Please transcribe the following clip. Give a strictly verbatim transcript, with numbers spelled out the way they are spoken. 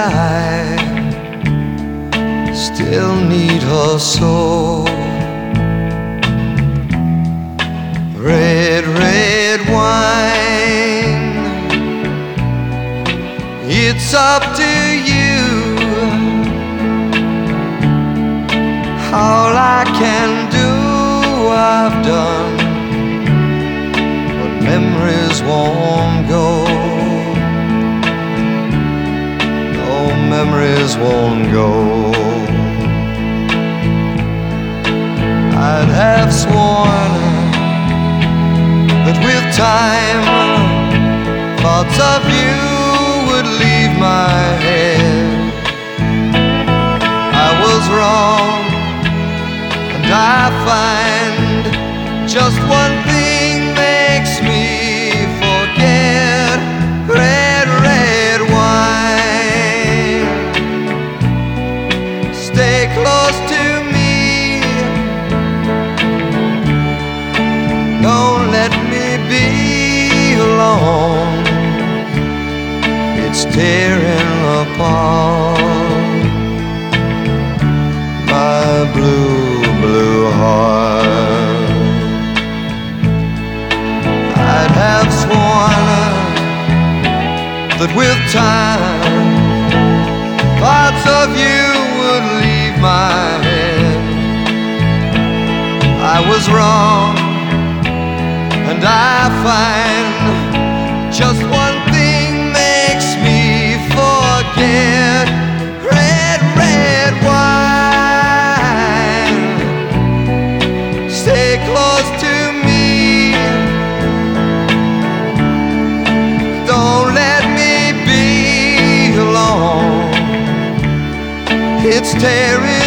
I still need her so. Red, red wine, it's up to you. All I can do, I've done, but memories won't go. No, memories won't go. I'd have sworn that with time thoughts of you would leave my head. I was wrong, and I find just one thing makes me forget. Red, red wine, stay close to me. Don't let me be alone. It's tearing apart my blue, blue heart. I'd have sworn that with time thoughts of you would leave my head. I was wrong, and I find just one thing makes me forget. Red, red wine, stay close to me. Don't let me be alone. It's tearing